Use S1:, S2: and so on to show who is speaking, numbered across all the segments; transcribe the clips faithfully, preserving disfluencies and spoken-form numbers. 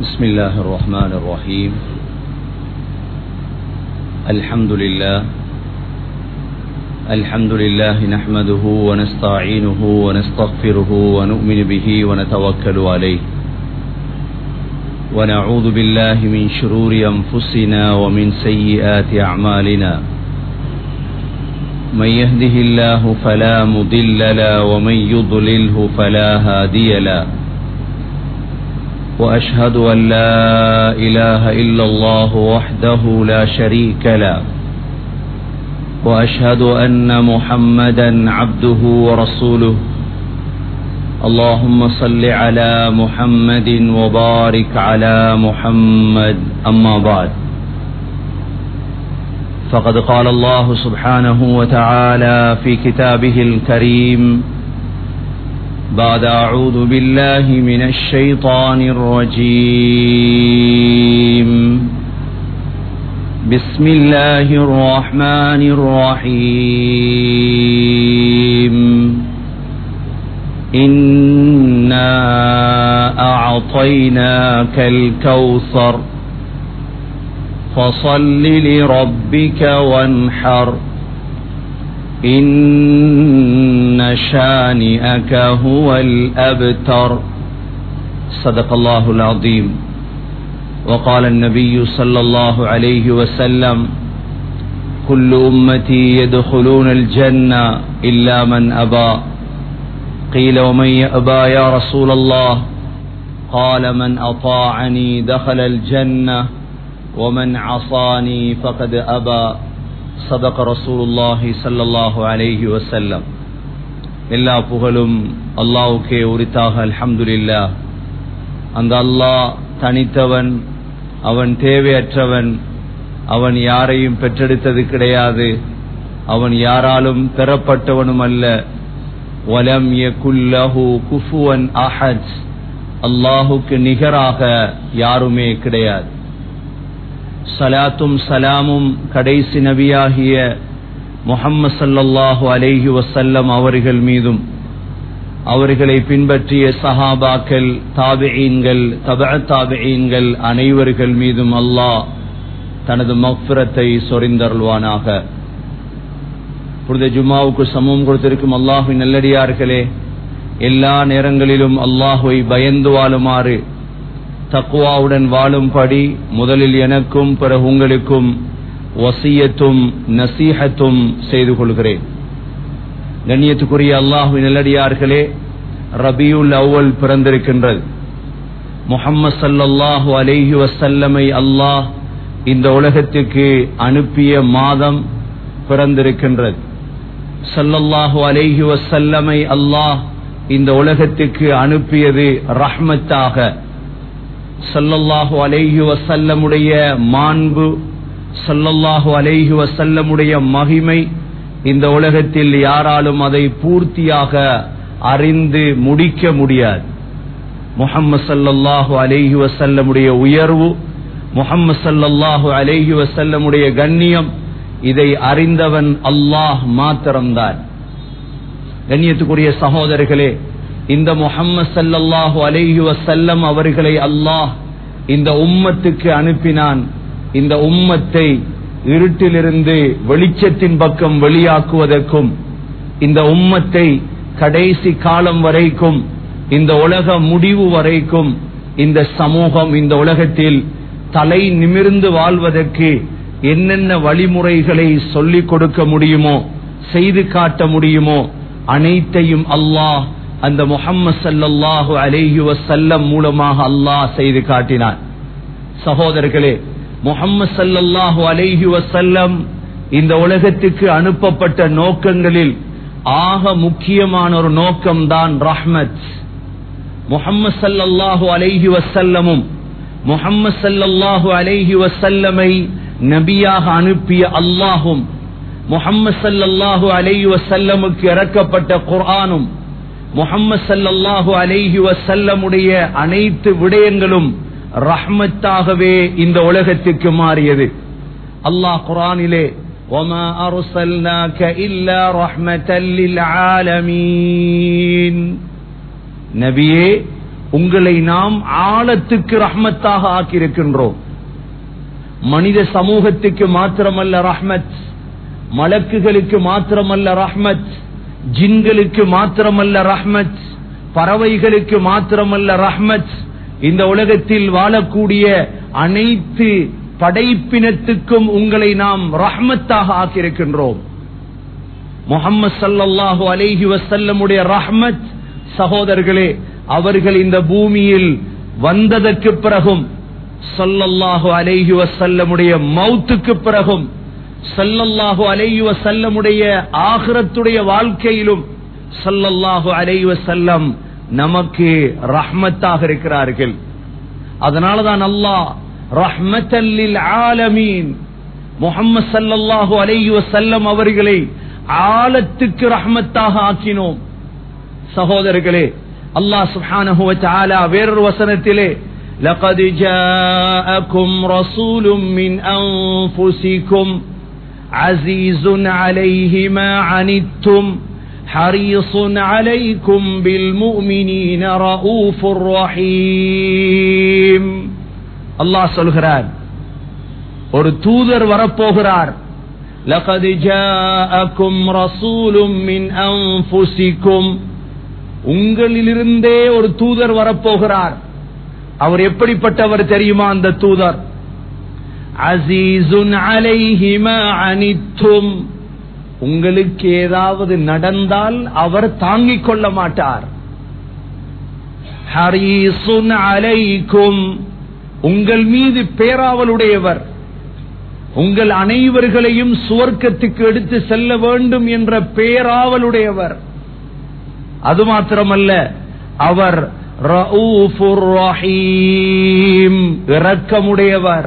S1: بسم الله الرحمن الرحيم. الحمد لله الحمد لله نحمده ونستعينه ونستغفره ونؤمن به ونتوكل عليه ونعوذ بالله من شرور أنفسنا ومن سيئات أعمالنا. من يهده الله فلا مضل له ومن يضلله فلا هادي له. وأشهد أن لا إله إلا الله وحده لا شريك له وأشهد أن محمدا عبده ورسوله. اللهم صل على محمد وبارك على محمد. أما بعد، فقد قال الله سبحانه وتعالى في كتابه الكريم بعد أعوذ بالله من الشيطان الرجيم. بسم الله الرحمن الرحيم. إنا أعطيناك الكوثر فصل لربك وانحر إن شانئك هو الأبتر. صدق الله العظيم. وقال النبي صلى الله عليه وسلم: كل أمتي يدخلون الجنة إلا من أبى. قيل: ومن يأبى يا رسول الله؟ قال: من أطاعني دخل الجنة ومن عصاني فقد أبى. صدق رسول الله صلى الله عليه وسلم. எல்லா புகழும் அல்லாஹ்வுக்கே உரித்தாக. அல்ஹம்துலில்லாஹ். அந்த அல்லாஹ் தனித்தவன், அவன் தேவையற்றவன், அவன் யாரையும் பெற்றெடுத்தது கிடையாது, அவன் யாராலும் பெறப்பட்டவனும் அல்ல. வலம் யகுல் லஹு குஃபுவன் அஹத். அல்லாஹுக்கு நிகராக யாருமே கிடையாது. சலாத்தும் சலாமும் கடைசி நபியாகிய முஹம்மது ஸல்லல்லாஹு அலைஹி வஸல்லம் அவர்கள் மீதும், அவர்களை பின்பற்றிய சஹாபாக்கள், தாபிஈன்கள், தபஅ தாபிஈன்கள் அனைவர்கள் மீதும் அல்லாஹ் தனது மக்ஃபிரத்தை சொரிந்தருள்வானாக. புனித ஜும்மாவுக்கு சமூகம் கொடுத்திருக்கும் அல்லாஹ்வின் நல்லடியார்களே, எல்லா நேரங்களிலும் அல்லாஹ்வை பயந்து வாழுமாறு, தக்வாவுடன் வாழும்படி முதலில் எனக்கும் பிறகு உங்களுக்கும் வசியத்தும் நசீஹத்தும் செய்து கொள்கிறேன். கண்ணியத்துக்குரிய அல்லாஹ்வின் நல்லடியார்களே, ரபியுல் அவ்வல் பிறந்திருக்கின்றது. முஹம்மது ஸல்லல்லாஹு அலைஹி வஸல்லமை அல்லாஹ் இந்த உலகத்துக்கு அனுப்பிய மாதம் பிறந்திருக்கின்றது. ஸல்லல்லாஹு அலைஹி வஸல்லமை அல்லாஹ் இந்த உலகத்துக்கு அனுப்பியது ரஹ்மத்தாக. ஸல்லல்லாஹு அலைஹி வஸல்லமுடைய மாண்பு, ஸல்லல்லாஹு அலைஹி வஸல்லமுடைய மகிமை இந்த உலகத்தில் யாராலும் அதை பூர்த்தியாக அறிந்து முடிக்க முடியாது. முஹம்மது ஸல்லல்லாஹு அலைஹி வஸல்லமுடைய உயர்வு, முஹம்மது ஸல்லல்லாஹு அலைஹி வஸல்லமுடைய கண்ணியம், இதை அறிந்தவன் அல்லாஹ் மாத்திரம்தான். கண்ணியத்துக்குரிய சகோதரர்களே, இந்த முஹம்மது ஸல்லல்லாஹு அலைஹி வஸல்லம் அவர்களை அல்லாஹ் இந்த உம்மத்துக்கு அனுப்பினான். இந்த உம்மத்தை இருட்டிலிருந்து வெளிச்சத்தின் பக்கம் வெளியாக்குவதற்கும், இந்த உம்மத்தை கடைசி காலம் வரைக்கும், இந்த உலக முடிவு வரைக்கும் இந்த சமூகம் இந்த உலகத்தில் தலை நிமிர்ந்து வாழ்வதற்கு என்னென்ன வழிமுறைகளை சொல்லிக் கொடுக்க முடியுமோ, செய்து காட்ட முடியுமோ, அனைத்தையும் அல்லாஹ் அந்த முஹம்மது ஸல்லல்லாஹு அலைஹி வஸல்லம் மூலமாக அல்லாஹ் செய்து காட்டினான். சகோதரர்களே, முஹம்மது ஸல்லல்லாஹு அலைஹி வஸல்லம் இந்த உலகத்துக்கு அனுப்பப்பட்ட நோக்கங்களில் ஆக முக்கியமான ஒரு நோக்கம்தான் ரஹ்மத். முஹம்மது ஸல்லல்லாஹு அலைஹி வஸல்லமும் முஹம்மது ஸல்லல்லாஹு அலைஹி வஸல்லமை நபியாக அனுப்பிய அல்லாஹும், முஹம்மது ஸல்லல்லாஹு அலைஹி வஸல்லமுக்கு இறக்கப்பட்ட குர்ஆனும், முஹம்மது ஸல்லல்லாஹு அலைஹி வஸல்லமுடைய அனைத்து விடயங்களும் ரஹ்மத்தாகவே இந்த உலகத்துக்கு மாறியது. அல்லாஹ் குர்ஆனிலே وَمَا أَرْسَلْنَاكَ إِلَّا رَحْمَةً لِلْعَالَمِينَ, நபியே உங்களை நாம் ஆழத்துக்கு ரஹ்மத்தாக ஆக்கியிருக்கின்றோம். மனித சமூகத்துக்கு மாத்திரமல்ல ரஹ்மத், மலக்குகளுக்கு மாத்திரமல்ல ரஹ்மத், ஜின்களுக்கு மாத்திரமல்ல ரஹ்மத், பறவைகளுக்கு மாத்திரமல்ல ரஹ்மத், இந்த உலகத்தில் வாழக்கூடிய அனைத்து படைப்பினத்துக்கும் உங்களை நாம் ரஹ்மத்தாக ஆக்கியிருக்கின்றோம். முஹம்மது ஸல்லல்லாஹு அலைஹி வஸல்லமுடைய ரஹ்மத் சகோதரர்களே, அவர்கள் இந்த பூமியில் வந்ததற்கு பிறகும், ஸல்லல்லாஹு அலைஹி வஸல்லமுடைய மௌத்துக்கு பிறகும், ஸல்லல்லாஹு அலைஹி வஸல்லமுடைய ஆகிரத்துடைய வாழ்க்கையிலும் ஸல்லல்லாஹு அலைஹி வஸல்லம் நமக்கு ரஹ்மத்தாக இருக்கிறார்கள். அதனாலதான் அல்லாஹ் ரஹ்மத்தல் லில் ஆலமீன் முஹம்மது ஸல்லல்லாஹு அலைஹி வஸல்லம் அவர்களை ஆலத்துக்கு ரஹ்மத்தாக ஆக்கினோம். சகோதரர்களே, அல்லாஹ் சுப்ஹானஹு வ தஆலா வேறொரு வசனத்திலே லகத் ஜாஅக்கும் ரசூலும் மின் அன்ஃபுசிக்கும் அஸீஸுன் அலைஹி மா அனித்தும் ஹரீஸுன் அலைக்கும் பில் முஃமினீன ரഊஃபுர் ரஹீம். அல்லாஹ் சொல்கிறார், ஒரு தூதர் வரப்போகிறார். லகத் ஜாஅக்கும் ரசூலும் மின் அன்ஃபுசிக்கும், உங்களிலிருந்தே ஒரு தூதர் வரப்போகிறார். அவர் எப்படிப்பட்டவர் தெரியுமா? அந்த தூதர் அஸீஸுன் அலைஹி மா அனித்தும், உங்களுக்கு ஏதாவது நடந்தால் அவர் தாங்கிக் கொள்ள மாட்டார். ஹரீஸுன் அலைக்கும், உங்கள் மீது பேராவலுடையவர், உங்கள் அனைவர்களையும் சுவர்க்கத்துக்கு எடுத்து செல்ல வேண்டும் என்ற பேராவலுடையவர். அது மாத்திரமல்ல, அவர் ரഊஃபுர் ரஹீம், இரக்கமுடையவர்.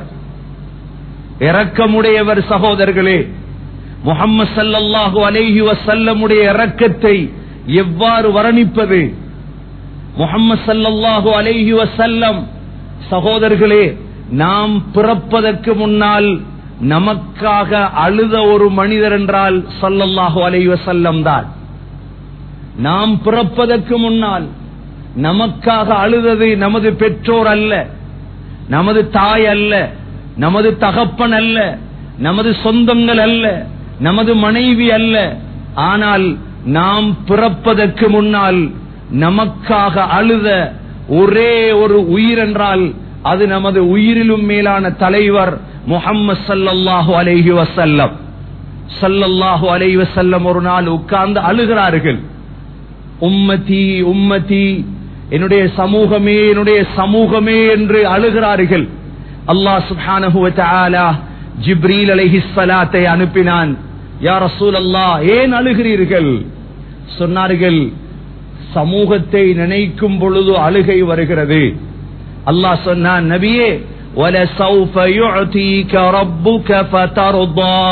S1: இரக்கமுடையவர் சகோதரர்களே, முஹம்மது ஸல்லல்லாஹு அலைஹி வஸல்லமுடைய இரக்கத்தை எவ்வாறு வர்ணிப்பது? முஹம்மது ஸல்லல்லாஹு அலைஹி வஸல்லம் சகோதரர்களே, நாம் பிறப்பதற்கு முன்னால் நமக்காக அழுத ஒரு மனிதர் என்றால் ஸல்லல்லாஹு அலைஹி வஸல்லம் தான். நாம் பிறப்பதற்கு முன்னால் நமக்காக அழுதது நமது பெற்றோர் அல்ல, நமது தாய் அல்ல, நமது தகப்பன் அல்ல, நமது சொந்தங்கள் அல்ல, நமது மனைவி அல்ல. ஆனால் நாம் பிறப்பதற்கு முன்னால் நமக்காக அழுத ஒரே ஒரு உயிர் என்றால் அது நமது உயிரிலும் மேலான தலைவர் முஹம்மது ஸல்லல்லாஹு அலைஹி வஸல்லம். ஸல்லல்லாஹு அலைஹி வஸல்லம் ஒரு நாள் உட்கார்ந்து அழுகிறார்கள். உம்மதி உம்மதி, என்னுடைய சமூகமே என்னுடைய சமூகமே என்று அழுகிறார்கள். அல்லாஹ் சுப்ஹானஹு வ தஆலா ஜிப்ரீல் அலைஹிஸ்ஸலாத்தை அனுப்பினான். யா ரசூலல்லாஹ், ஏன் அழுகிறீர்கள்? சொன்னார்கள், சமூகத்தை நினைக்கும் பொழுது அழுகை வருகிறது. அல்லாஹ் சொன்னான், நபியே, وَلَسَوْفَ يُعْطِيكَ رَبُّكَ فَتَرْضَى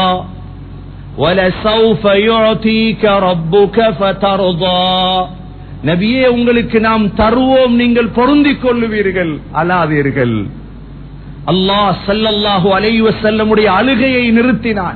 S1: وَلَسَوْفَ يُعْطِيكَ رَبُّكَ فَتَرْضَى. நபியே, உங்களுக்கு நாம் தருவோம், நீங்கள் பொருந்திக் கொள்ளுவீர்கள், அழாதீர்கள். அல்லாஹ் ஸல்லல்லாஹு அலைஹி வஸல்லமுடைய அழுகையை நிறுத்தினான்.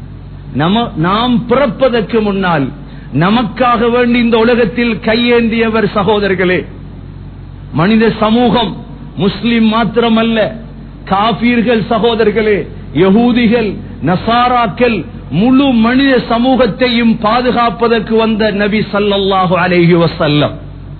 S1: நாம் பிறப்பதற்கு முன்னால் நமக்காக வேண்டி இந்த உலகத்தில் கையேந்தியவர் சகோதரர்களே. மனித சமூகம் முஸ்லிம் மாத்திரமல்ல, காபீர்கள் சகோதரர்களே, யஹூதிகள், நசாராக்கள், முழு மனித சமூகத்தையும் பாதுகாப்பதற்கு வந்த நபி ஸல்லல்லாஹு அலைஹி வஸல்லம்.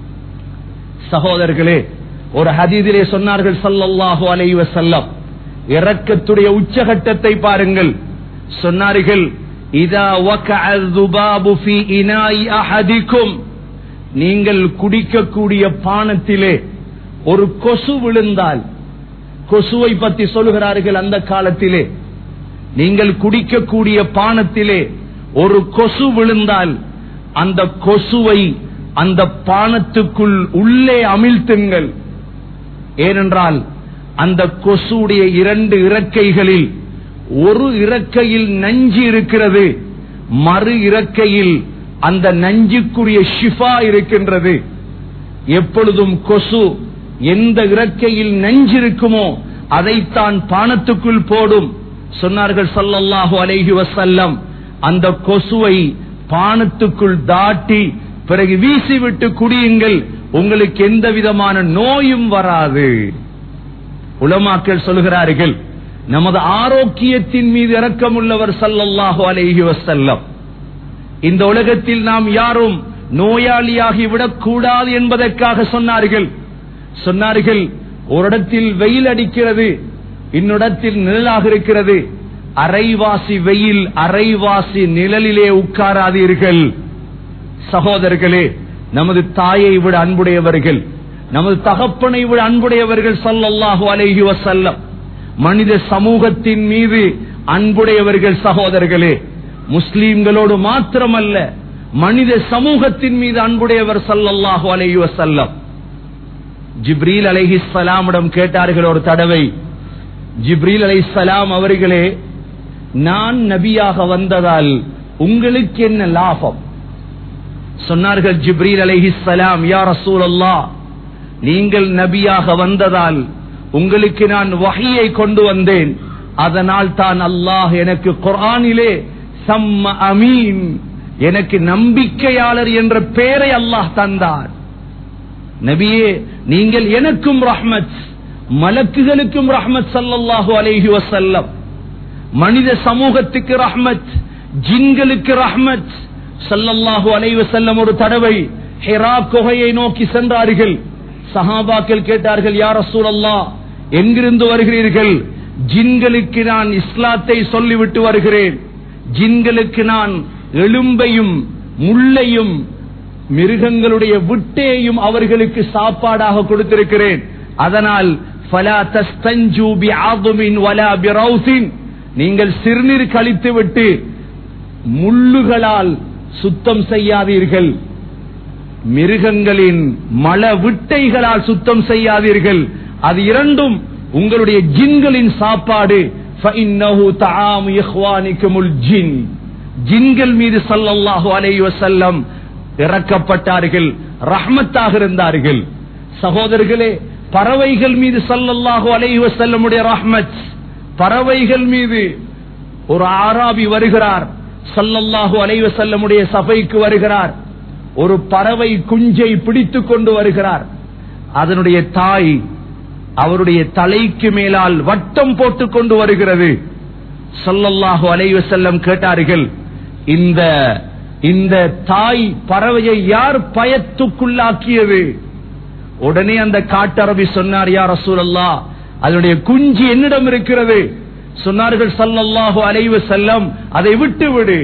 S1: சகோதரர்களே, ஒரு ஹதீஸிலே சொன்னார்கள் ஸல்லல்லாஹு அலைஹி வஸல்லம், இரக்கத்துடைய உச்சகட்டத்தை பாருங்கள். சொன்னார்கள், இதா வகஅ الذباب في إناء أحدكم, நீங்கள் குடிக்கக்கூடிய பானத்திலே ஒரு கொசு விழுந்தால், கொசுவை பற்றி சொல்கிறார்கள் அந்த காலத்திலே, நீங்கள் குடிக்கக்கூடிய பானத்திலே ஒரு கொசு விழுந்தால் அந்த கொசுவை அந்த பானத்துக்குள் உள்ளே அமிழ்த்துங்கள். ஏனென்றால் அந்த கொசுடைய இரண்டு இறக்கைகளில் ஒரு இறக்கையில் நஞ்சு இருக்கிறது, மறு இறக்கையில் அந்த நஞ்சுக்குரிய ஷிஃபா இருக்கின்றது. எப்பொழுதும் கொசு எந்த இறக்கையில் நஞ்சு இருக்குமோ அதைத்தான் பானத்துக்குள் போடும். சொன்னார்கள் ஸல்லல்லாஹு அலைஹி வஸல்லம், அந்த கொசுவை பானத்துக்குள் தாட்டி பிறகு வீசிவிட்டு குடியுங்கள், உங்களுக்கு எந்த விதமான நோயும் வராது. உலமாக்கள் சொல்கிறார்கள், நமது ஆரோக்கியத்தின் மீது இரக்கமுள்ளவர் ஸல்லல்லாஹு அலைஹி வஸல்லம். இந்த உலகத்தில் நாம் யாரும் நோயாளியாகி விடக்கூடாது என்பதற்காக சொன்னார்கள். சொன்னார்கள், ஒரு இடத்தில் வெயில் அடிக்கிறது, இன்னொடத்தில் நிழலாக இருக்கிறது. அரைவாசி வெயில் அரைவாசி நிழலிலே உட்காராதீர்கள். சகோதரர்களே, நமது தாயை விட அன்புடையவர்கள், நமது தகப்பனை விட அன்புடையவர்கள் ஸல்லல்லாஹு அலைஹி வஸல்லம். மனித சமூகத்தின் மீது அன்புடையவர்கள். சகோதரர்களே, முஸ்லிம்களோடு மாத்திரமல்ல, மனித சமூகத்தின் மீது அன்புடையவர் ஸல்லல்லாஹு அலைஹி வஸல்லம். ஜிப்ரீல் அலைஹிஸ்ஸலாமிடம் கேட்டார்கள் ஒரு தடவை, ஜிப்ரீல் அலைஹிஸ்ஸலாம் அவர்களே, நான் நபியாக வந்ததால் உங்களுக்கு என்ன லாபம்? சொன்னார்கள் ஜிப்ரீல் அலைஹிஸ்ஸலாம், யா ரசூலல்லாஹ், நீங்கள் நபியாக வந்ததால் உங்களுக்கு நான் வஹீயை கொண்டு வந்தேன். அதனால் தான் அல்லாஹ் எனக்கு குர்ஆனிலே சம்ம அமீன், எனக்கு நம்பிக்கையாளர் என்ற பெயரை அல்லாஹ் தந்தார். நபியே, நீங்கள் எனக்கும் ரஹ்மத், மலக்குகளுக்கும் ரஹ்மத் ஸல்லல்லாஹு அலைஹி வஸல்லம். மனித சமூகத்துக்கு ரஹ்மத், ஜின்களுக்கு ரஹ்மத் ஸல்லல்லாஹு அலைஹி வஸல்லம். ஒரு தடவை ஹிரா குகையை நோக்கி சென்றார்கள். சஹாபாக்கள் கேட்டார்கள், யா ரசூலல்லாஹ், எங்கிருந்து வருகிறீர்கள்? ஜின்களுக்கு நான் இஸ்லாத்தை சொல்லிவிட்டு வருகிறேன். ஜின்களுக்கு நான் எலும்பையும் முள்ளையும் மிருகங்களுடைய விட்டையையும் அவர்களுக்கு சாப்பாடாக கொடுத்திருக்கிறேன். அதனால் ஃபலா தஸ்தஞ்சு பிஅதுமின் வலா பிரௌசின், நீங்கள் சிறுநீர் கழித்து விட்டு முள்ளுகளால் சுத்தம் செய்யாதீர்கள், மிருகங்களின் மல விட்டைகளால் சுத்தம் செய்யாதீர்கள். அது இரண்டும் உங்களுடைய ஜின்களின் சாப்பாடு. ஃபஇன்னஹு தஆமு இஹ்வானிக்குமுல் ஜின். ஜின்கள் மீது ஸல்லல்லாஹு அலைஹி வஸல்லம் இறக்கப்பட்டார்கள், ரஹ்மத்தாக இருந்தார்கள். சகோதரர்களே, பறவைகள் மீது ஸல்லல்லாஹு அலைஹி வஸல்லமுடைய ரஹ்மத். பறவைகள் மீது ஒரு ஆராபி வருகிறார், ஸல்லல்லாஹு அலைஹி வஸல்லமுடைய சபைக்கு வருகிறார். ஒரு பறவை குஞ்சை பிடித்துக் கொண்டு வருகிறார். அதனுடைய தாய் அவருடைய தலைக்கு மேலால் வட்டம் போட்டுக் கொண்டு வருகிறது. ஸல்லல்லாஹு அலைஹி வஸல்லம் கேட்டார்கள், இந்த இந்த தாய் பறவையை யார் பயத்துக்குள்ளாக்கியது? உடனே அந்த காட்டரபி சொன்னார், யா ரசூலல்லாஹ், அதனுடைய குஞ்சு என்னிடம் இருக்கிறது. சொன்னார்கள் ஸல்லல்லாஹு அலைஹி வஸல்லம், அதை விட்டுவிடு,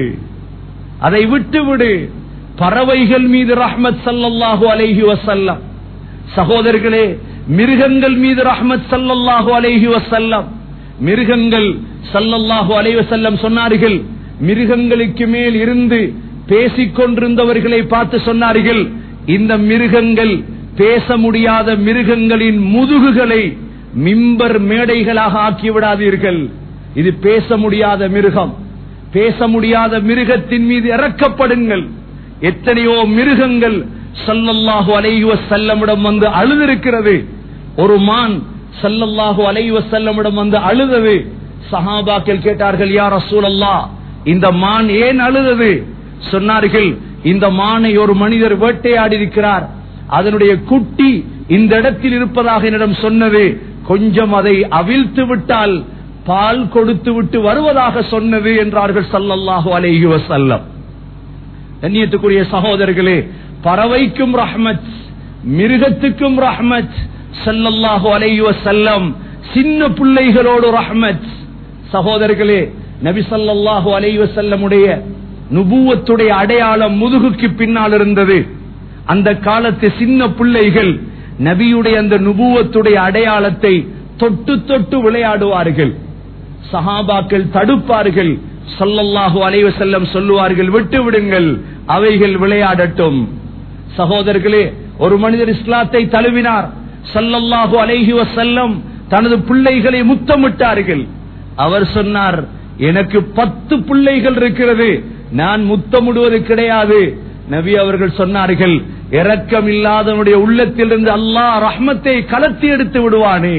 S1: அதை விட்டுவிடு. பறவைகள் மீது ரஹ்மத் ஸல்லல்லாஹு அலைஹி வஸல்லம். சகோதரர்களே, மிருகங்கள் மீது ரஹ்மத் ஸல்லல்லாஹு அலைஹி வஸல்லம். மிருகங்கள் ஸல்லல்லாஹு அலைஹி வஸல்லம் சொன்னார்கள், மிருகங்களுக்கு மேல் இருந்து பேசிக் கொண்டிருந்தவர்களை பார்த்து சொன்னார்கள், இந்த மிருகங்கள், பேச முடியாத மிருகங்களின் முதுகுகளை மிம்பர் மேடைகளாக ஆக்கிவிடாதீர்கள். இது பேச முடியாத மிருகம். பேச முடியாத மிருகத்தின் மீது இறக்கப்படுங்கள். எத்தனையோ மிருகங்கள் ஸல்லல்லாஹு அலைஹி வஸல்லமிடம் வந்து அழுதிருக்கிறது. ஒரு மான் ஸல்லல்லாஹு அலைஹி வஸல்லமிடம் வந்து அழுதது. சஹாபாக்கள் கேட்டார்கள், யா ரசூலல்லாஹ், இந்த மான் ஏன் அழுதது? சொன்னார்கள், இந்த மானை ஒரு மனிதர் வேட்டையாடி இருக்கிறார், அதனுடைய குட்டி இந்த இடத்தில் இருப்பதாக என்னிடம் சொன்னது. கொஞ்சம் அதை அவிழ்த்து விட்டால் பால் கொடுத்து விட்டு வருவதாக சொன்னது என்றார்கள் ஸல்லல்லாஹு அலைஹி வஸல்லம். கண்ணியத்துக்குரிய சகோதரர்களே, பறவைக்கும் ரஹ்மத், மிருகத்துக்கும் ரஹ்மத் ஸல்லல்லாஹு அலைஹி வஸல்லம். சின்ன பிள்ளைகளோடு ரஹ்மத். சகோதரர்களே, நபி ஸல்லல்லாஹு அலைஹி வஸல்லமுடைய நுபுவத்துடைய அடையாளம் முதுகுக்கு பின்னால் இருந்தது. அந்த காலத்து சின்ன பிள்ளைகள் நபியுடைய அந்த நுபுவத்துடைய அடையாளத்தை தொட்டு தொட்டு விளையாடுவார்கள். சஹாபாக்கள் தடுப்பார்கள். ஸல்லல்லாஹு அலைஹி வஸல்லம் சொல்லுவார்கள், விட்டு விடுங்கள், அவைகள் விளையாடட்டும். சகோதரர்களே, ஒரு மனிதர் இஸ்லாத்தை தழுவினார். ஸல்லல்லாஹு அலைஹி வஸல்லம் தனது பிள்ளைகளை முத்தமிட்டார்கள். அவர் சொன்னார், எனக்கு பத்து பிள்ளைகள் இருக்கிறது, நான் முத்தமிடுவது கிடையாது. நபி அவர்கள் சொன்னார்கள், இரக்கம் இல்லாதவனுடைய உள்ளத்திலிருந்து அல்லாஹ் ரஹ்மத்தை கலத்தி எடுத்து விடுவானே.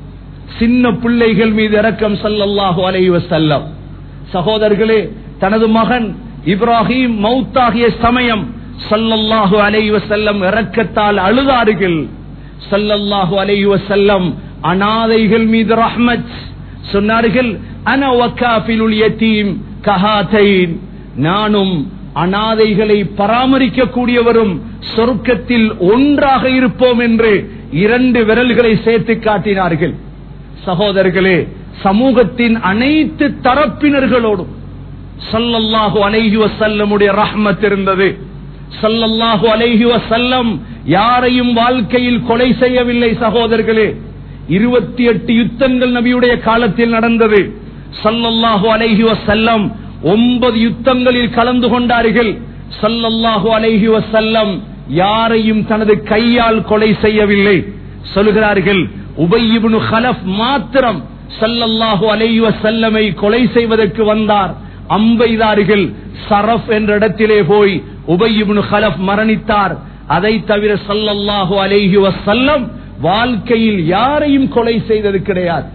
S1: சின்ன பிள்ளைகள் மீது இரக்கம் ஸல்லல்லாஹு அலைஹி வஸல்லம். சகோதரர்களே, தனது மகன் இப்ராஹிம் மௌத்தாகிய சமயம் ஸல்லல்லாஹு அலைஹி வஸல்லம் இரக்கத்தால் அழுதார்கள். ஸல்லல்லாஹு அலைஹி வஸல்லம் அனாதைகள் மீது ரஹ்மத் சொன்னார்கள். அன வகாஃபிலுல் யதீம் கஹாதைன், நானும் அனாதைகளை பராமரிக்க கூடியவரும் சொர்க்கத்தில் ஒன்றாக இருப்போம் என்று இரண்டு விரல்களை சேர்த்து காட்டினார்கள். சகோதரர்களே, சமூகத்தின் அனைத்து தரப்பினர்களோடும் ஸல்லல்லாஹு அலைஹி வஸல்லமுடைய ரஹ்மத் இருந்தது. ஸல்லல்லாஹு அலைஹி வஸல்லம் யாரையும் வாழ்க்கையில் கொலை செய்யவில்லை. சகோதரர்களே, இருபத்தி எட்டு யுத்தங்கள் நபியுடைய காலத்தில் நடந்தது. ஸல்லல்லாஹு அலைஹி வஸல்லம் ஒன்பது யுத்தங்களில் கலந்து கொண்டார்கள். ஸல்லல்லாஹு அலைஹி வஸல்லம் யாரையும் தனது கையால் கொலை செய்யவில்லை. சொல்கிறார்கள், உபய் இப்னு கலஃப் மாத்திரம் ஸல்லல்லாஹு அலைஹி வஸல்லமை கொலை செய்வதற்கு வந்தார். அம்பெய்தார்கள். சரஃப் என்ற இடத்திலே போய் உபய் இப்னு கலஃப் மரணித்தார். அதை தவிர ஸல்லல்லாஹு அலைஹி வஸல்லம் வாழ்க்கையில் யாரையும் கொலை செய்தது கிடையாது.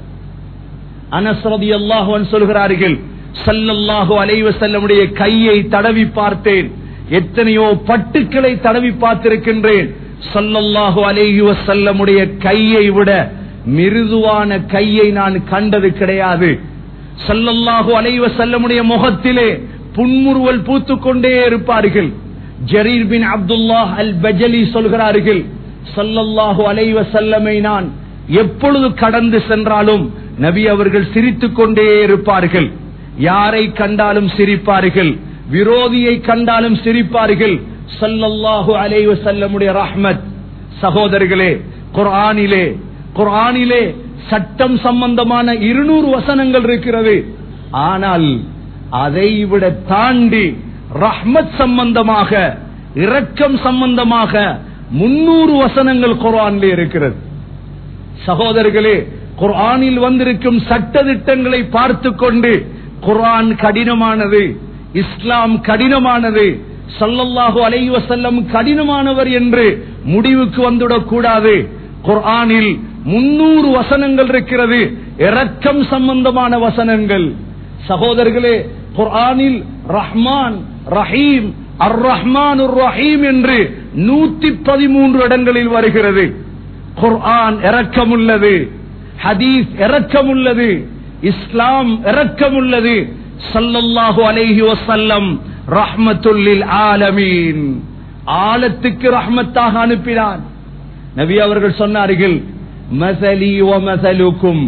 S1: அனஸ் ரலியல்லாஹு அன்ஹு சொல்கிறார்கள், ஸல்லல்லாஹு அலைஹி வஸல்லமுடைய கையை தடவி பார்த்தேன், எத்தனையோ பட்டுக்களை தடவி பார்த்திருக்கின்றேன். ஸல்லல்லாஹு அலைஹி வஸல்லமுடைய கையை விட மிருதுவான கையை நான் கண்டது கிடையாது. ஸல்லல்லாஹு அலைஹி வஸல்லமுடைய முகத்திலே புன்முறுவல் பூத்துக்கொண்டே இருப்பார்கள். ஜரீர் பின் அப்துல்லாஹ் அல் பஜலி சொல்கிறார்கள், ஸல்லல்லாஹு அலைஹி வஸல்லமை நான் எப்பொழுது கடந்து சென்றாலும் நபி அவர்கள் சிரித்துக் கொண்டே இருப்பார்கள். யாரை கண்டாலும் சிரிப்பார்கள், விரோதியை கண்டாலும் சிரிப்பார்கள். ஸல்லல்லாஹு அலைஹி வஸல்லமுடைய ரஹ்மத். சகோதரர்களே, குர்ஆனிலே குர்ஆனிலே சட்டம் சம்பந்தமான இருநூறு வசனங்கள் இருக்கிறது. ஆனால் அதை விட தாண்டி ரஹ்மத் சம்பந்தமாக, இரக்கம் சம்பந்தமாக முன்னூறு வசனங்கள் குர்ஆனிலே இருக்கிறது. சகோதரர்களே, குர்ஆனில் வந்திருக்கும் சட்ட திட்டங்களை பார்த்து கொண்டு குர்ஆன் கடினமானது, இஸ்லாம் கடினமானது, ஸல்லல்லாஹு அலைஹி வஸல்லம் கடினமானவர் என்று முடிவுக்கு வந்துவிடக் கூடாது. குர்ஆனில் முன்னூறு வசனங்கள் இருக்கிறது, இரக்கம் சம்பந்தமான வசனங்கள். சகோதரர்களே, குர்ஆனில் ரஹ்மான் ரஹீம், அர் ரஹ்மான் ரஹீம் என்று நூத்தி பதிமூன்று இடங்களில் வருகிறது. குர்ஆன் இரக்கமுள்ளது, ஹதீஸ் இரக்கமுள்ளது, இஸ்லாம் இரக்கமுள்ளது. ஸல்லல்லாஹு அலைஹி வஸல்லம் ரஹ்மத்துல் லில் ஆலமீன், ஆலத்துக்கு ரஹ்மத்தாக அனுப்பினான். நபி அவர்கள் சொன்னார்கள், மஸலி வ மஸலுக்கும்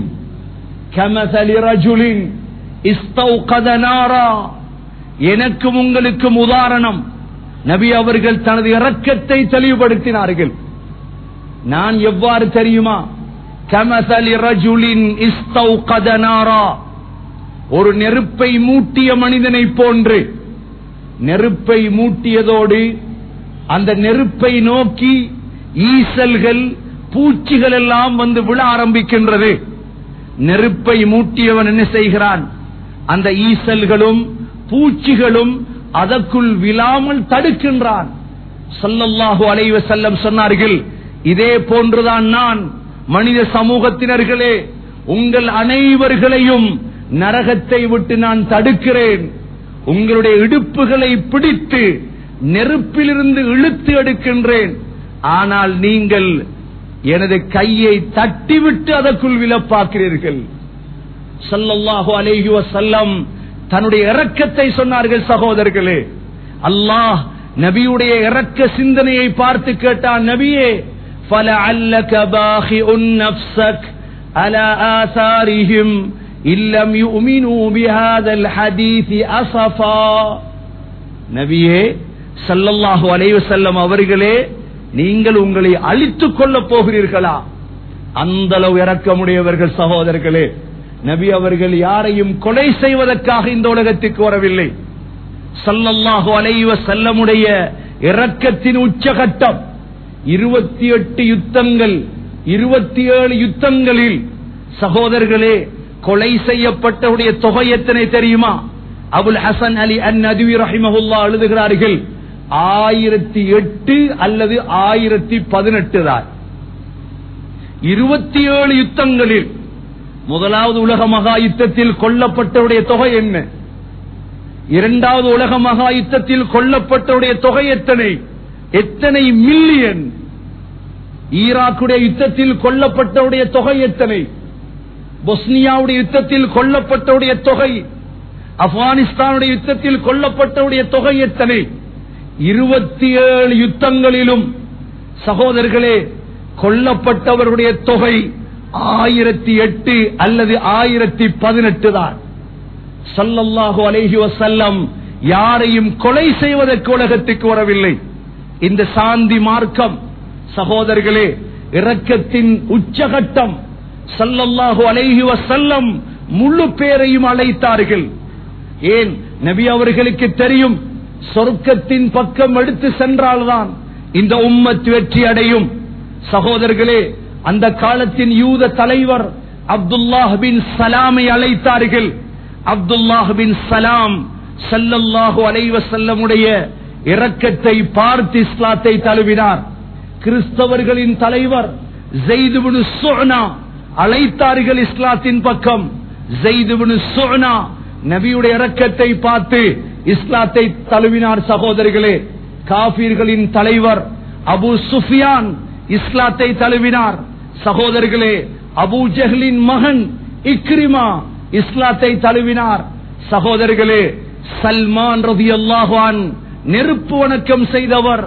S1: கமஸலி ரஜுலின் இஸ்தௌகத நாரா, எனக்கும் உங்களுக்கும் உதாரணம். நபி அவர்கள் தனது இரக்கத்தை தெளிவுபடுத்தினார்கள். நான் எவ்வாறு தெரியுமா? கமஸலி ரஜுலின் இஸ்தௌகத நாரா, ஒரு நெருப்பை மூட்டிய மனிதனை போன்று. நெருப்பை மூட்டியதோடு அந்த நெருப்பை நோக்கி ஈசல்கள், பூச்சிகள் எல்லாம் வந்து விழ ஆரம்பிக்கின்றது. நெருப்பை மூட்டியவன் என்ன செய்கிறான்? அந்த ஈசல்களும் பூச்சிகளும் அதற்குள் விழாமல் தடுக்கின்றான். ஸல்லல்லாஹு அலைஹி வஸல்லம் சொன்னார்கள், இதே போன்றுதான் நான் மனித சமூகத்தினர்களே உங்கள் அனைவர்களையும் நரகத்தை விட்டு நான் தடுக்கிறேன். உங்களுடைய இடுப்புகளை பிடித்து நெருப்பிலிருந்து இழுத்து எடுக்கின்றேன். ஆனால் நீங்கள் எனது கையை தட்டிவிட்டு அதற்குள் விழப்பாக்கிறீர்கள். ஸல்லல்லாஹு அலைஹி வஸல்லம் தன்னுடைய இரக்கத்தை சொன்னார்கள். சகோதரர்களே, அல்லாஹ் நபியுடைய இரக்க சிந்தனையை பார்த்து கேட்டான், நபியே, فَلَعَلَّكَ بَاخِعٌ نَفْسَكَ عَلَى آثَارِهِمْ إِن لَّمْ يُؤْمِنُوا بِهَذَا الْحَدِيثِ أَسَفًا. நபியே ஸல்லல்லாஹு அலைஹி வஸல்லம் அவர்களே, நீங்கள் உங்களை அழித்துக் கொள்ளப் போகிறீர்களா? அந்த அளவு இரக்கமுடையவர்கள். சகோதரர்களே, நபி அவர்கள் யாரையும் கொலை செய்வதற்காக இந்த உலகத்துக்கு வரவில்லை. ஸல்லல்லாஹு அலைஹி வஸல்லமுடைய இரக்கத்தின் உச்சகட்டம் இருபத்தி எட்டு யுத்தங்கள், இருபத்தி ஏழு யுத்தங்களில் சகோதரர்களே கொலை செய்யப்பட்டவுடைய தொகை எத்தனை தெரியுமா? அபுல் ஹசன் அலி அன்-நதுவி ரஹிமஹுல்லாஹ் எழுதுகிறார்கள், ஆயிரத்தி எட்டு அல்லது ஆயிரத்தி பதினெட்டு தான். இருபத்தி ஏழு யுத்தங்களில் முதலாவது உலக மகா யுத்தத்தில் கொல்லப்பட்டவுடைய தொகை என்ன? இரண்டாவது உலக மகா யுத்தத்தில் கொல்லப்பட்டவருடைய தொகை எத்தனை? எத்தனை மில்லியன்? ஈராக்குடைய யுத்தத்தில் கொல்லப்பட்டவருடைய தொகை எத்தனை? பொஸ்னியாவுடைய யுத்தத்தில் கொல்லப்பட்டவருடைய தொகை, ஆப்கானிஸ்தானுடைய யுத்தத்தில் கொல்லப்பட்டவருடைய தொகை எத்தனை? இருபத்தி ஏழு யுத்தங்களிலும் சகோதரர்களே கொல்லப்பட்டவருடைய தொகை ஆயிரத்தி எட்டு அல்லது ஆயிரத்தி பதினெட்டு தான். ஸல்லல்லாஹு அலைஹி வஸல்லம் யாரையும் கொலை செய்வதற்கு உலகத்துக்கு வரவில்லை. இந்த சாந்தி மார்க்கம் சகோதரர்களே இரக்கத்தின் உச்சகட்டம். ஸல்லல்லாஹு அலைஹி வஸல்லம் முழு பேரையும் அழைத்தார்கள். ஏன்? நபி அவர்களுக்கு தெரியும், சொர்க்கத்தின் பக்கம் எடுத்து சென்றால்தான் இந்த உம்மத் வெற்றி அடையும். சகோதரர்களே, அந்த காலத்தின் யூத தலைவர் அப்துல்லாஹ் பின் சலாமை அழைத்தார்கள். அப்துல்லாஹ் பின் சலாம் ஸல்லல்லாஹு அலைஹி வஸல்லமுடைய இரக்கத்தை பார்த்து இஸ்லாத்தை தழுவினார். கிறிஸ்தவர்களின் தலைவர் ஸைத் பின் சுஅனா அழைத்தார்கள் இஸ்லாத்தின் பக்கம். ஸைத் பின் சுஅனா நபியுடைய இரக்கத்தை பார்த்து இஸ்லாத்தை தழுவினார். சகோதரர்களே, காபீர்களின் தலைவர் அபூ சுஃபியான் இஸ்லாத்தை தழுவினார். சகோதரர்களே, அபூ ஜஹ்லின் மகன் இக்ரிமா இஸ்லாத்தை தழுவினார். சகோதரர்களே, சல்மான் ரலியல்லாஹு அன்ஹு நெருப்பு வணக்கம் செய்தவர்,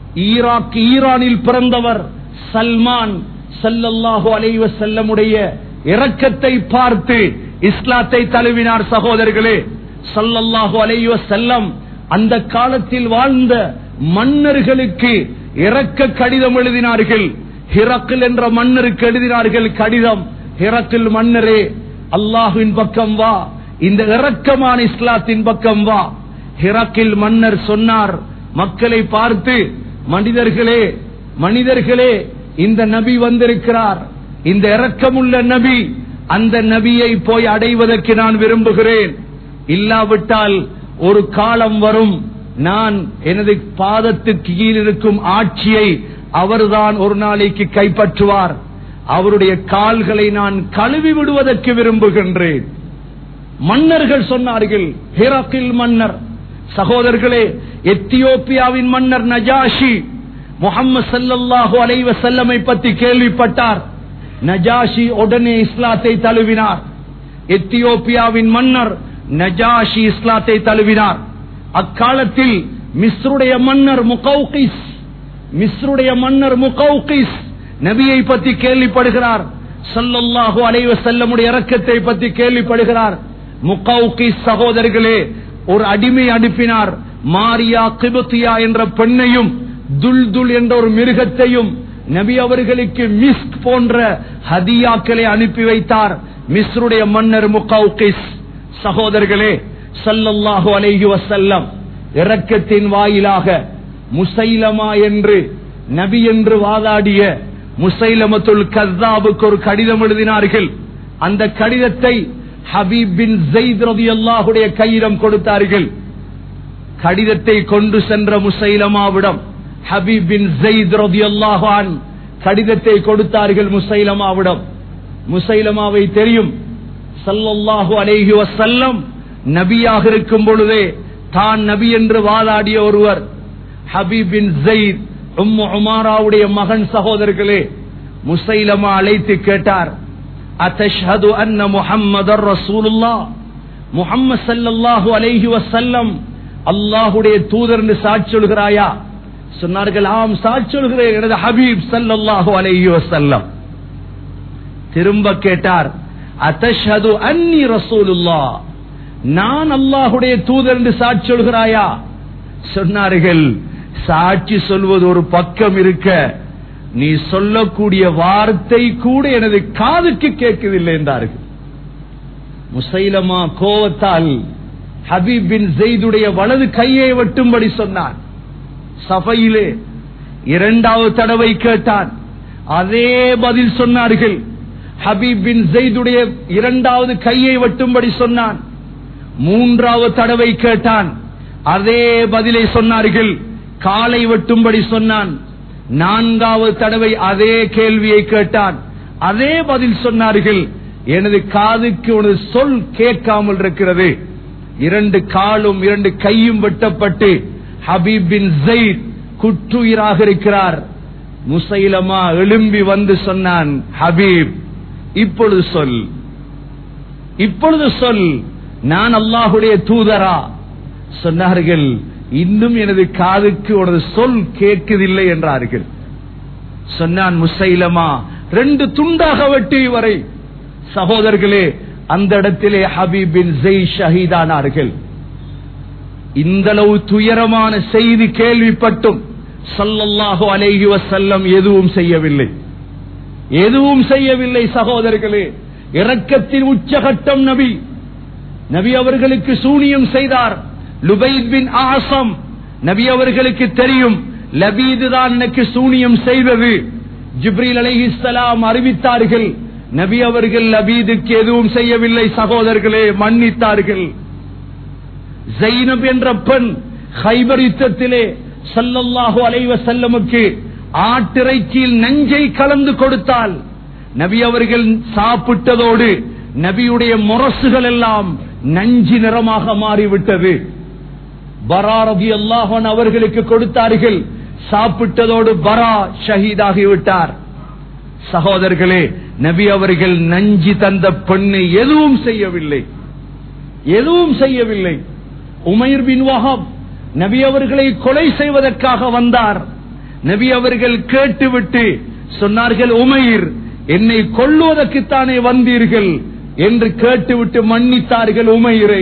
S1: ஈராக் ஈரானில் பிறந்தவர் சல்மான் ஸல்லல்லாஹு அலைஹி வஸல்லமுடைய இரக்கத்தை பார்த்து இஸ்லாத்தை தழுவினார். சகோதரர்களே, ஸல்லல்லாஹு அலைஹி வஸல்லம் அந்த காலத்தில் வாழ்ந்த மன்னர்களுக்கு இரக்க கடிதம் எழுதினார்கள். ஹிரக்கில் என்ற மன்னருக்கு எழுதினார்கள் கடிதம். ஹிரக்கில் மன்னரே, அல்லாஹ்வின் பக்கம் வா, இந்த இரக்கமான இஸ்லாத்தின் பக்கம் வா. ஹிரக்கில் மன்னர் சொன்னார் மக்களை பார்த்து, மனிதர்களே மனிதர்களே இந்த நபி வந்திருக்கிறார், இந்த இரக்கமுள்ள நபி, அந்த நபியை போய் அடைவதற்கு நான் விரும்புகிறேன். இல்லாவிட்டால் ஒரு காலம் வரும், நான் எனது பாதத்துக்கு கீழ் இருக்கும் ஆட்சியை அவர்தான் ஒரு நாளைக்கு கைப்பற்றுவார், அவருடைய கால்களை நான் கழுவி விடுவதற்கு விரும்புகின்றேன். மன்னர்கள் சொன்னார்கள். ஹிரக்கில் மன்னர். சகோதரர்களே, எத்தியோப்பியாவின் மன்னர் நஜாஷி முஹம்மது ஸல்லல்லாஹு அலைஹி வஸல்லமை பற்றி கேள்விப்பட்டார். நஜாஷி உடனே இஸ்லாத்தை தழுவினார். எத்தியோப்பியாவின் மன்னர் நஜாஷி இஸ்லாத்தை தழுவினார். அக்காலத்தில் மிஸ்ருடைய மன்னர் முகௌகிஸ் மிஸ்ருடைய மன்னர் முகௌகிஸ் நபியை பற்றி கேள்விப்படுகிறார். ஸல்லல்லாஹு அலைஹி வஸல்லமுடைய இரக்கத்தை பற்றி கேள்விப்படுகிறார். முகௌகிஸ் சகோதரர்களே ஒரு அடிமை அனுப்பினார். மாரியா கிபுத்தியா என்ற பெண்ணையும் துல்துல் என்ற ஒரு மிருகத்தையும் நபி அவர்களுக்கு மிஸ்க் போன்ற ஹதியாக்களை அனுப்பி வைத்தார் மிஸ்ருடைய மன்னர் முகௌகிஸ். சகோதரர்களே, ஸல்லல்லாஹு அலைஹி வஸல்லம் இரக்கத்தின் வாயிலாக முசைலமா என்று நபி என்று வாதாடிய முசைலமத்துல் கஸ்ஸாபுக்கு ஒரு கடிதம் எழுதினார்கள். அந்த கடிதத்தை ஹபீப் பின் ஸைத் ரலியல்லாஹுடைய கையிடம் கொடுத்தார்கள். கடிதத்தை கொண்டு சென்ற முசைலமாவிடம் ஹபீப் பின் ஸைத் ரலியல்லாஹு அன்ஹு கடிதத்தை கொடுத்தார்கள் முசைலமாவிடம். முசைலமாவை தெரியும், ஸல்லல்லாஹு அலைஹி வஸல்லம் நபியாக இருக்கும் பொழுதே தான் நபி என்று வாதாடிய ஒருவர். ஹபீப் பின் ஸைத் உம்மு உமாராவுடைய மகன். சகோதரர்களே, முசைலமா அழைத்து கேட்டார், அத்தஷ்ஹது அன்ன முஹம்மதர் ரசூலுல்லாஹ், முஹம்மது ஸல்லல்லாஹு அலைஹி வஸல்லம் அல்லாஹ்வுடைய தூதர் என்று சாட்சி சொல்கிறாயா? சொன்னார்கள், ஆம் சாட்சி சொல்கிறேன் எனது ஹபீப் ஸல்லல்லாஹு அலைஹி வஸல்லம். திரும்ப கேட்டார், அத்தஷ்ஹது அன்னி ரசூலுல்லாஹ், நான் அல்லாஹ்வுடைய தூதர் என்று சாட்சி சொல்கிறாயா? சொன்னார்கள், சாட்சி சொல்வது ஒரு பக்கம் இருக்க, நீ சொல்லக்கூடிய வார்த்தை கூட எனது காதுக்கு கேட்கவில்லை என்றார்கள். முசைலமா கோவத்தால் ஹபீப் பின் ஸைதுடைய வலது கையை வெட்டும்படி சொன்னான். சபையிலே இரண்டாவது தடவை கேட்டான், அதே பதில் சொன்னார்கள். ஹபீப் பின் ஸைதுடைய இரண்டாவது கையை வெட்டும்படி சொன்னான். மூன்றாவது தடவை கேட்டான், அதே பதிலை சொன்னார்கள். காலை வெட்டும்படி சொன்னான். நான்காவது தடவை அதே கேள்வியை கேட்டான், அதே பதில் சொன்னார்கள். எனது காதுக்கு உனது சொல் கேட்காமல் இருக்கிறது. இரண்டு காலும் இரண்டு கையும் வெட்டப்பட்டு ஹபீப் பின் ஸைத் குற்றுயிராக இருக்கிறார். முசைலமா எழும்பி வந்து சொன்னான், ஹபீப் இப்பொழுது சொல், இப்பொழுது சொல், நான் அல்லாஹுடைய தூதரா? சொன்னார்கள், இன்னும் எனது காதுக்கு உனது சொல் கேட்கவில்லை என்றார்கள். சொன்னான் முசைலமா, ரெண்டு துண்டாக வெட்டி வரை. சகோதரர்களே, அந்த இடத்திலே ஹபீப் பின் ஸைத் ஷஹீதானார்கள். இந்த அளவு துயரமான செய்தி கேள்விப்பட்டும் ஸல்லல்லாஹு அலைஹி வஸல்லம் எதுவும் செய்யவில்லை, எதுவும் செய்யவில்லை. சகோதரர்களே, இரக்கத்தின் உச்சகட்டம் நபி. நபி அவர்களுக்கு சூனியம் செய்தார் லுபைத் பின் ஆஸம். நபி அவர்களுக்கு தெரியும், லபீது தான் எனக்கு சூனியம் செய்தது. ஜிப்ரீல் அலைஹிஸ்ஸலாம் அறிவித்தார்கள். நபி அவர்கள் லபீதுக்கு எதுவும் செய்யவில்லை. சகோதரர்களே, மன்னித்தார்கள். ஸைனப் என்ற பெண் கைபர் யுத்தத்திலே ஸல்லல்லாஹு அலைஹி வஸல்லமுக்கு ஆட்டிறைச்சியில் நஞ்சை கலந்து கொடுத்தால் நபி அவர்கள் சாப்பிட்டதோடு நபியுடைய முரசுகள் எல்லாம் நஞ்சு நிறமாக மாறிவிட்டது. பரா ரலியல்லாஹு அன்ஹு அவர்களுக்கு கொடுத்தார்கள். சாப்பிட்டதோடு பரா ஷஹீதாகிவிட்டார். சகோதரர்களே, நபி அவர்கள் நஞ்சு தந்த பெண்ணை எதுவும் செய்யவில்லை, எதுவும் செய்யவில்லை. உமைர் பின் வஹப் நபி அவர்களை கொலை செய்வதற்காக வந்தார். நபி அவர்கள் கேட்டுவிட்டு சொன்னார்கள், உமைர் என்னை கொல்லுவதற்குத்தானே வந்தீர்கள் என்று கேட்டுவிட்டு மன்னித்தார்கள் உமைரை.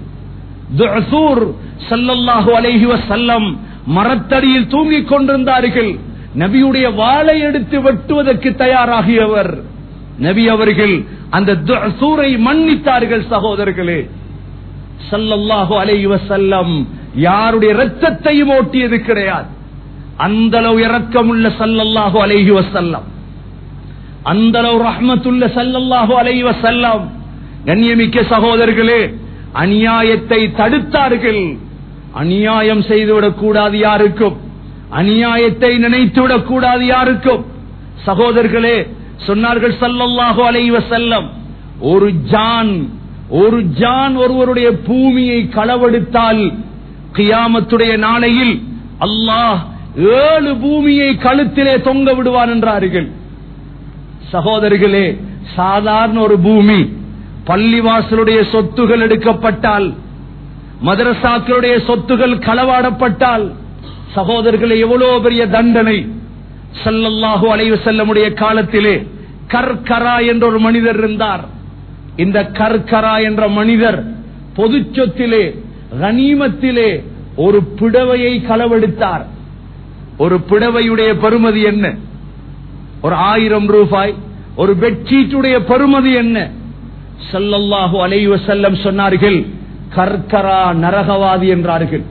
S1: துஅசூர் ஸல்லல்லாஹு அலைஹி வஸல்லம் மரத்தடியில் தூங்கிக் கொண்டிருந்தார்கள். நபியுடைய வாளை எடுத்து வெட்டுவதற்கு தயாராகியவர். நபி அவர்கள் அந்த துஅசூரை மன்னித்தார்கள். சகோதரர்களே, ஸல்லல்லாஹு அலைஹி வஸல்லம் யாருடைய இரத்தத்தையும் ஓட்டியது கிடையாது. அந்த அளவு இரக்கமுள்ள ஸல்லல்லாஹு அலைஹி வஸல்லம், அந்த அளவு ரஹ்மத்துள்ள ஸல்லல்லாஹு அலைஹி வஸல்லம். கண்ணியமிக்க சகோதரர்களே, அநியாயத்தை தடுத்தார்கள். அநியாயம் செய்துவிடக் கூடாது யாருக்கும், அநியாயத்தை நினைத்துவிடக் கூடாது யாருக்கும். சகோதரர்களே, சொன்னார்கள் ஸல்லல்லாஹு அலைஹி வஸல்லம், ஒரு ஜான் ஒரு ஜான் ஒருவருடைய பூமியை களவெடுத்தால் கியாமத்துடைய நாளையில் அல்லாஹ் ஏழு பூமியை கழுத்திலே தொங்க விடுவான் என்றார்கள். சகோதரர்களே, சாதாரண ஒரு பூமி, பள்ளிவாசலுடைய சொத்துகள் எடுக்கப்பட்டால், மதரசாக்களுடைய சொத்துகள் களவாடப்பட்டால், சகோதரர்களே எவ்வளவு பெரிய தண்டனை. ஸல்லல்லாஹு அலைஹி வஸல்லமுடைய காலத்திலே கர்கரா என்ற ஒரு மனிதர் இருந்தார். இந்த கர்கரா என்ற மனிதர் பொது சொத்திலே கனிமத்திலே ஒரு பிடவையை களவெடுத்தார். ஒரு பிடவையுடைய பெறுமதி என்ன? ஒரு ஆயிரம் ரூபாய். ஒரு பெட்ஷீட்டுடைய பெறுமதி என்ன? ஸல்லல்லாஹு அலைஹி வஸல்லம் சொன்னார்கள், கர்கரா நரகவாதி என்றார்கள்.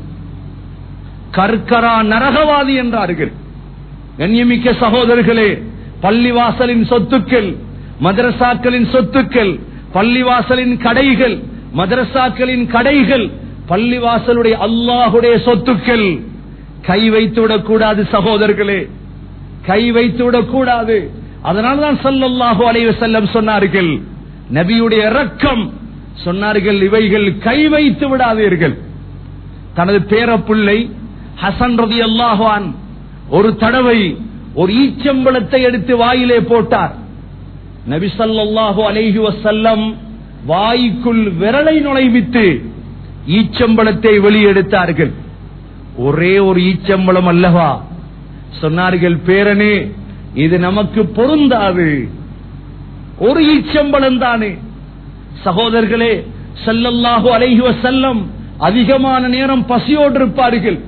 S1: கர்கரா நரகவாதி என்றார்கள். கண்ணியமிக்க சகோதரர்களே, பள்ளிவாசலின் சொத்துக்கள், மதரசாக்களின் சொத்துக்கள், பள்ளிவாசலின் கடைகள், மதரசாக்களின் கடைகள், பள்ளிவாசலுடைய அல்லாஹுடைய சொத்துக்கள் கை வைத்துவிடக் கூடாது. சகோதரர்களே, கை வைத்துவிடக் கூடாது. அதனால்தான் ஸல்லல்லாஹு அலைஹி வஸல்லம் சொன்னார்கள், நபியுடைய இரக்கம், சொன்னார்கள், இவைகள் கை வைத்து விடாதீர்கள். தனது பேரப்பிள்ளை ஹசன் ரலியல்லாஹு அன்ஹு ஒரு தடவை ஒரு ஈச்சம்பழத்தை எடுத்து வாயிலே போட்டார். நபி ஸல்லல்லாஹு அலைஹி வஸல்லம் வாய்க்குள் விரலை நுழைவித்து ஈச்சம்பழத்தை வெளியெடுத்தார்கள். ஒரே ஒரு ஈச்சம்பழம் அல்லவா? சொன்னார்கள், பேரனே, இது நமக்கு பொருந்தாது, ஒரு ஈச்சம்பழம் தானே. சகோதரர்களே, ஸல்லல்லாஹு அலைஹி வஸல்லம் அதிகமான நேரம் பசியோடு இருப்பார்கள்.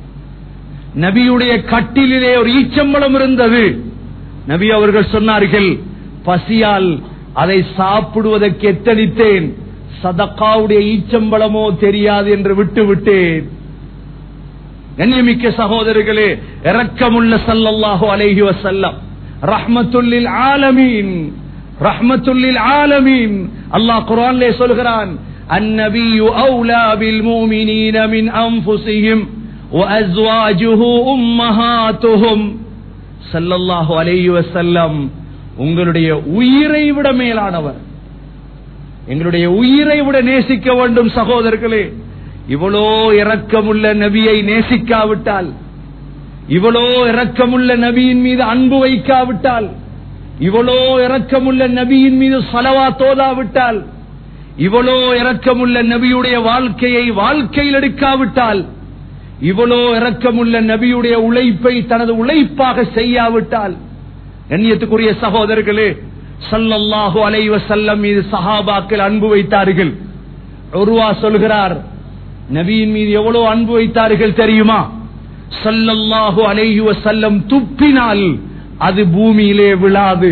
S1: நபியுடைய கட்டிலே ஒரு ஈச்சம்பழம் இருந்தது. நபி அவர்கள் சொன்னார்கள், பசியால் அதை சாப்பிடுவதற்கு எத்தனித்தேன், சதகாவுடைய ஈச்சம்பழமோ தெரியாது என்று விட்டு விட்டேன். கண்ணியமிக்க சகோதரர்களே, இரக்கமுள்ள ஸல்லல்லாஹு அலைஹி வஸல்லம் ரஹ்மத்துல் லில் ஆலமீன், ரஹ்மத்துல் லில் ஆலமீன். அல்லாஹ் குர்ஆனிலே சொல்கிறான், அன்-நபியு அவுலா பில் முஃமினீன மின் அன்ஃபுஸிஹிம் வ அஸ்வாஜுஹு உம்மஹாத்துஹும். ஸல்லல்லாஹு அலைஹி வஸல்லம் உங்களுடைய உயிரை விட மேலானவர். எங்களுடைய உயிரை விட நேசிக்க வேண்டும் சகோதரர்களே. இவ்வளோ இரக்கமுள்ள நபியை நேசிக்காவிட்டால், இவ்வளோ இரக்கமுள்ள நபியின் மீது அன்பு வைக்காவிட்டால், இவ்வளோ இரக்கமுள்ள நபியின் மீது ஸலவாத் ஓதாவிட்டால், இவ்வளோ இரக்கமுள்ள நபியுடைய வாழ்க்கையை வாழ்க்கையில் எடுக்காவிட்டால், இவ்வளோ இரக்கமுள்ள நபியுடைய உழைப்பை தனது உழைப்பாக செய்யாவிட்டால், கண்ணியத்துக்குரிய சகோதரர்களே, ஸல்லல்லாஹு அலைஹி வஸல்லம் மீது சஹாபாக்கள் அன்பு வைத்தார்கள். உர்வா சொல்கிறார், நபியின் மீது எவ்வளவு அன்பு வைத்தார்கள் தெரியுமா? ஸல்லல்லாஹு அலைஹி வஸல்லம் துப்பினால் அது பூமியிலே விழாது.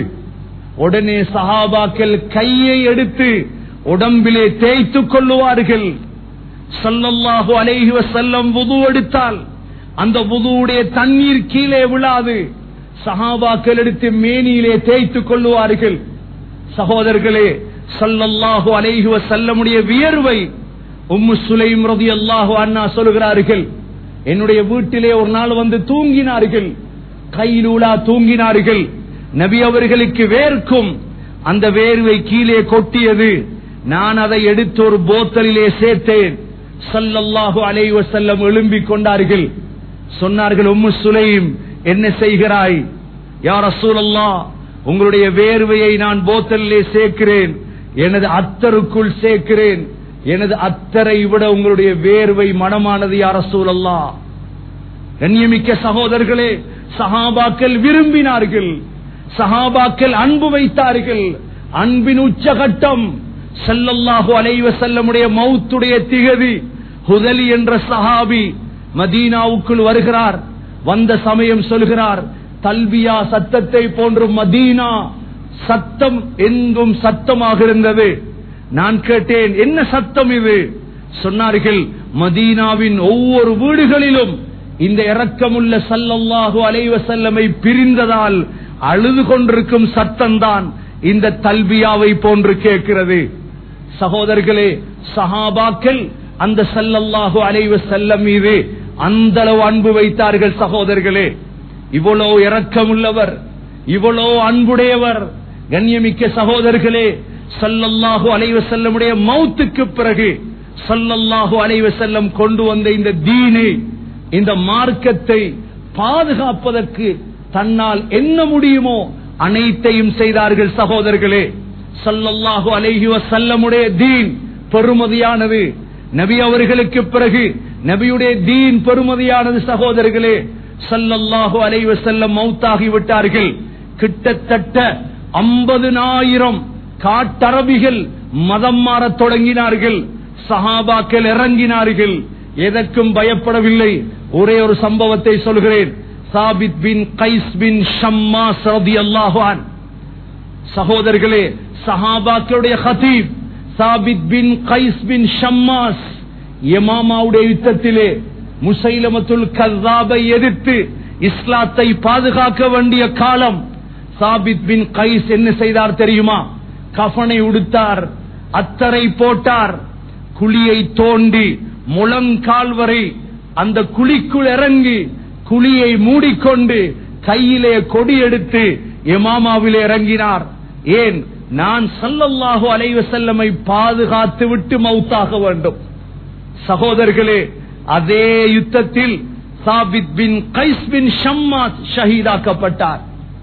S1: உடனே சஹாபாக்கள் கையை எடுத்து உடம்பிலே தேய்த்துக் கொள்ளுவார்கள். ஸல்லல்லாஹு அலைஹி வஸல்லம் வுது எடுத்தால் அந்த வுதுவுடைய தண்ணீர் கீழே விழாது. சஹாபாக்கள் எடுத்து மேனியிலே தேய்த்துக் கொள்ளுவார்கள். சகோதரர்களே, ஸல்லல்லாஹு அலைஹி வஸல்லமுடைய வியர்வை உம்மு சுலைம் ரலியல்லாஹு அன்ஹா சொல்கிறார்கள், என்னுடைய வீட்டிலே ஒரு நாள் வந்து தூங்கினார்கள், கைலூலா தூங்கினார்கள். நபி அவர்களுக்கு வேர்க்கும், அந்த வேர்வை கீழே கொட்டியது. நான் அதை எடுத்து ஒரு போத்தலிலே சேர்த்தேன். ஸல்லல்லாஹு அலைஹி வஸல்லம் எழும்பிக் கொண்டார்கள். சொன்னார்கள், உம்மு சுலைம் என்ன செய்கிறாய்? யா ரசூலல்லாஹ், உங்களுடைய வேர்வையை நான் போத்தலிலே சேர்க்கிறேன், எனது அத்தருக்குள் சேர்க்கிறேன். எனது அத்தரை விட உங்களுடைய வேர்வை மனமானது யா ரசூலல்லாஹ். கண்ணியமிக்க சகோதரர்களே, சஹாபாக்கள் விரும்பினார்கள், சஹாபாக்கள் அன்பு வைத்தார்கள். அன்பின் உச்சகட்டம் ஸல்லல்லாஹு அலைஹி வஸல்லமுடைய மௌத்துடைய திகதி. ஹுதலி என்ற சஹாபி மதீனாவுக்குள் வருகிறார். வந்த சமயம் சொல்கிறார், தல்பியா சத்தத்தை போன்று மதீனா சத்தம் எங்கும் சத்தமாக இருந்தது. நான் கேட்டேன், என்ன சத்தம் இது? சொன்னார்கள், மதீனாவின் ஒவ்வொரு வீடுகளிலும் இந்த இரக்கமுள்ள ஸல்லல்லாஹு அலைஹி வஸல்லமை பிரிந்ததால் அழுது கொண்டிருக்கும் சத்தம்தான் இந்த தல்பியாவை போன்று கேட்கிறது. சகோதரர்களே, சஹாபாக்கள் அந்த ஸல்லல்லாஹு அலைஹி வஸல்லம் மீது அந்த அளவு அன்பு வைத்தார்கள். சகோதரர்களே, இவ்வளவு இரக்கமுள்ளவர், இவ்வளவு அன்புடையவர். கண்ணியமிக்க சகோதரர்களே, ஸல்லல்லாஹு அலைஹி வஸல்லமுடைய மௌத்துக்கு பிறகு ஸல்லல்லாஹு அலைஹி வஸல்லம் கொண்டு வந்த இந்த தீனை, இந்த மார்க்கத்தை பாதுகாப்பதற்கு தன்னால் என்ன முடியுமோ அனைத்தையும் செய்தார்கள். சகோதரர்களே, ஸல்லல்லாஹு அலைஹி வஸல்லமுடைய தீன் பெருமதியானது. நபி அவர்களுக்கு பிறகு நபியுடைய தீன் பெருமதியானது. சகோதரர்களே, ஸல்லல்லாஹு அலைஹி வஸல்லம் மௌத்தாகி விட்டார்கள். கிட்டத்தட்ட ஐம்பதுனாயிரம் காட்டரபிகள் மதம் மாறத் தொடங்கினார்கள். சஹாபாக்கள் இறங்கினார்கள், எதற்கும் பயப்படவில்லை. ஒரே ஒரு சம்பவத்தை சொல்கிறேன். சாபித் பின் கைஸ் பின் ஷம்மாஸ் ரலியல்லாஹு அன்ஹு, சகோதரர்களே, சஹாபாக்களுடைய ஹதீப் சாபித் பின் கைஸ் பின் ஷம்மாஸ் யமாமாவுடைய யுத்தத்திலே முசைலமத்துல் கஸ்ஸாபை எதிர்த்து இஸ்லாத்தை பாதுகாக்க வேண்டிய காலம். சாபித் பின் கைஸ் என்ன செய்தார் தெரியுமா? கஃனை உடுத்தார், அத்தரை போட்டார், குழியை தோண்டி முழங்கால் வரை அந்த குழிக்குள் இறங்கி குழியை மூடிக்கொண்டு கையிலே கொடி எடுத்து இமாமாவிலே இறங்கினார். ஏன்? நான் ஸல்லல்லாஹு அலைஹி வஸல்லமை பாதுகாத்து விட்டு மௌத்தாக வேண்டும். சகோதரர்களே, அதே யுத்தத்தில் சாபித் பின் கைஸ் பின் ஷம்மாஸ் ஷஹீதாக்கப்பட்டார்.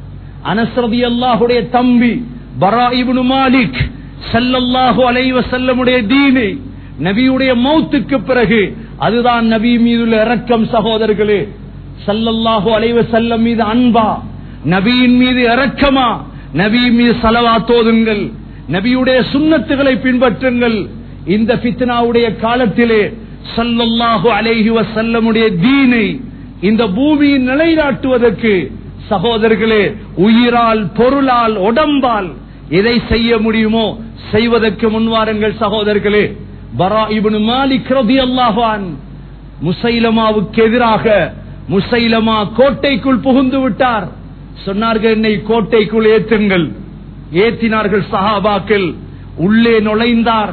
S1: அனஸ் ரலியல்லாஹுடைய தம்பி பரா இப்னு மாலிக் ஸல்லல்லாஹு அலைஹி வஸல்லமுடைய தீனை நபியுடைய மௌத்துக்கு பிறகு, அதுதான் நபி மீதுள்ள இரக்கம். சகோதரர்களே, ஸல்லல்லாஹு அலைஹி வஸல்லம் மீது அன்பா, நபியின் மீது இரக்கமா? நபி மீது ஸலவாத் ஓதுங்கள், நபியுடைய சுன்னத்துகளை பின்பற்றுங்கள். இந்த ஃபித்னாவுடைய காலத்திலே ஸல்லல்லாஹு அலைஹி வஸல்லமுடைய தீனை இந்த பூமியில் நிலைநாட்டுவதற்கு சகோதரர்களே, உயிரால், பொருளால், உடம்பால் எதை செய்ய முடியுமோ செய்வதற்கு முன்வாருங்கள். சகோதரர்களே, பரா இப்னு மாலிக் ரலியல்லாஹு அன்ஹு முசைலமாவுக்கு எதிராக, முசைலமா கோட்டைக்குள் புகுந்து விட்டார். சொன்னார்கள், என்னை கோட்டைக்குள் ஏற்றுங்கள். ஏற்றினார்கள் சஹாபாக்கள். உள்ளே நுழைந்தார்.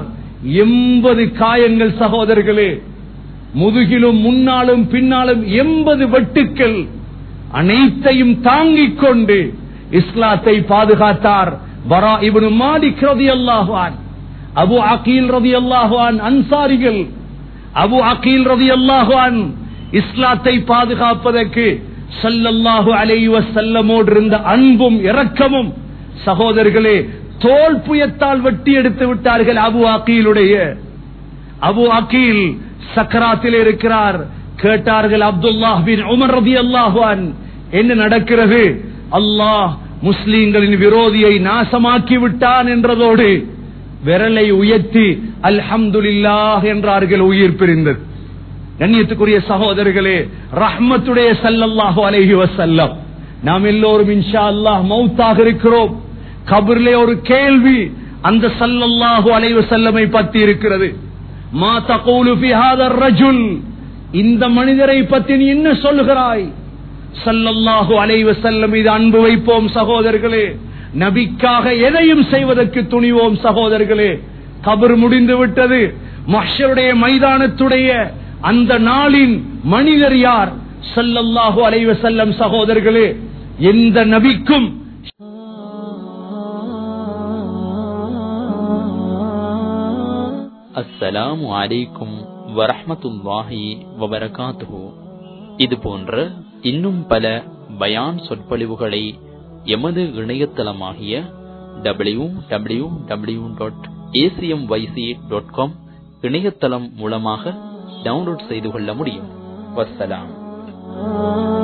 S1: எண்பது காயங்கள். சகோதரர்களே, முதுகிலும் முன்னாலும் பின்னாலும் எண்பது வெட்டுக்கள். அனைத்தையும் தாங்கிக் கொண்டு இஸ்லாத்தை பாதுகாத்தார் பரா இப்னு மாலிக் ரலியல்லாஹு அன்ஹு. அபு அகீல் ரலியல்லாஹு அன்ஹு அன்சாரிகள். அபு அகீல் ரலியல்லாஹு அன்ஹு இஸ்லாத்தை பாதுகாப்பதற்கு ஸல்லல்லாஹு அலைஹி வஸல்லமோடு இருந்த அன்பும் இரக்கமும் சகோதரர்களே தோல் புயத்தால் வெட்டி எடுத்து விட்டார்கள். அபு அகீலுடைய அபு அகீல் சக்கராத்தில் இருக்கிறார். கேட்டார்கள் அப்துல்லாஹ் பின் உமர் ரலியல்லாஹு அன்ஹு, என்ன நடக்கிறது? அல்லாஹ் முஸ்லிம்களின் விரோதியை நாசமாக்கி விட்டான் என்றதோடு விரலை உயர்த்தி அல்ஹம்துலில்லாஹ் என்றார்கள். உயிர் பிரிந்தது. கண்ணியத்துக்குரிய சகோதரர்களே, ரஹ்மத்துடைய ஸல்லல்லாஹு அலைஹி வஸல்லம், நாம் எல்லோரும் இன்ஷா அல்லாஹ் மௌத்தாக இருக்கிறோம். கபரிலே ஒரு கேள்வி அந்த ஸல்லல்லாஹு அலைஹி வஸல்லமை பற்றி இருக்கிறது. மா தகூலு ஃபீ ஹாதர் ரஜுல், இந்த மனிதரை பற்றி நீ என்ன சொல்கிறாய்? ஸல்லல்லாஹு அலைஹி வஸல்லம் மீது அன்பு வைப்போம் சகோதரர்களே, நபிக்காக எதையும் செய்வதற்கு துணிவோம் சகோதரர்களே. கபர் முடிந்து விட்டது. மஹ்ஷருடைய மைதானத்துடைய அந்த நாளின் மனிதர் யார்? ஸல்லல்லாஹு அலைஹி வஸல்லம் சகோதரர்களே. எந்த நபிக்கும்
S2: அஸ்ஸலாமு அலைக்கும் வரஹ்மத்துல்லாஹி வபரகாத்துஹு. இது போன்ற இன்னும் பல பயான் சொற்பொழிவுகளை எமது இணையதளமாகிய W W W dot ACMYC dot com இணையதளம் மூலமாக டவுன்லோட் செய்து கொள்ள முடியும். வஸ்ஸலாம்.